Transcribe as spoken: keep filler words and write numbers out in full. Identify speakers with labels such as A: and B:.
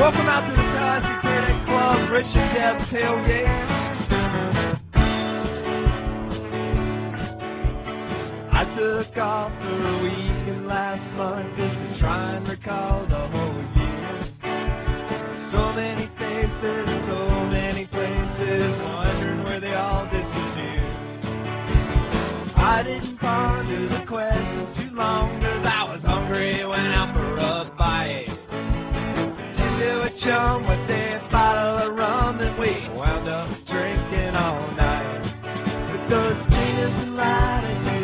A: Welcome out to the Intoxicated Club, Richard Deb Tailgate. I took off for a weekend last month just to try and recall the whole year. So many faces, so many places, wondering where they all disappeared. I didn't ponder the question too long, cause I was hungry, went out for a bite. Into a chum with a bottle of rum, and we wound up drinking all night. With those singers and lighters